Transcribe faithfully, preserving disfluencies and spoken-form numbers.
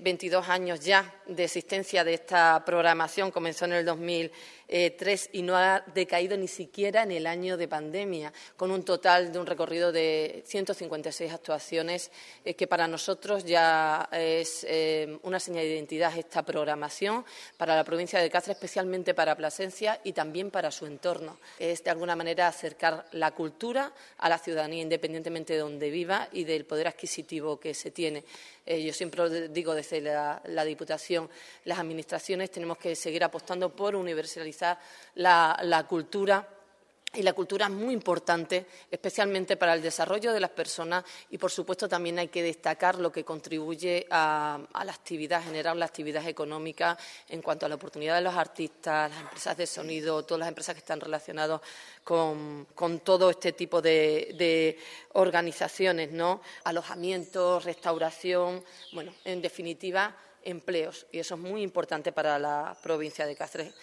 veintidós años ya de existencia de esta programación, comenzó en el dos mil tres y no ha decaído ni siquiera en el año de pandemia, con un total de un recorrido de ciento cincuenta y seis actuaciones, eh, que para nosotros ya es eh, una señal de identidad esta programación para la provincia de Cáceres, especialmente para Plasencia y también para su entorno. Es, de alguna manera, acercar la cultura a la ciudadanía, independientemente de donde viva y del poder adquisitivo que se tiene. Eh, yo siempre digo desde la, la Diputación, las administraciones tenemos que seguir apostando por universalizar la, la cultura. Y la cultura es muy importante, especialmente para el desarrollo de las personas y, por supuesto, también hay que destacar lo que contribuye a, a la actividad, generar la actividad económica en cuanto a la oportunidad de los artistas, las empresas de sonido, todas las empresas que están relacionadas con, con todo este tipo de, de organizaciones, ¿no? Alojamientos, restauración, bueno, en definitiva, empleos, y eso es muy importante para la provincia de Cáceres.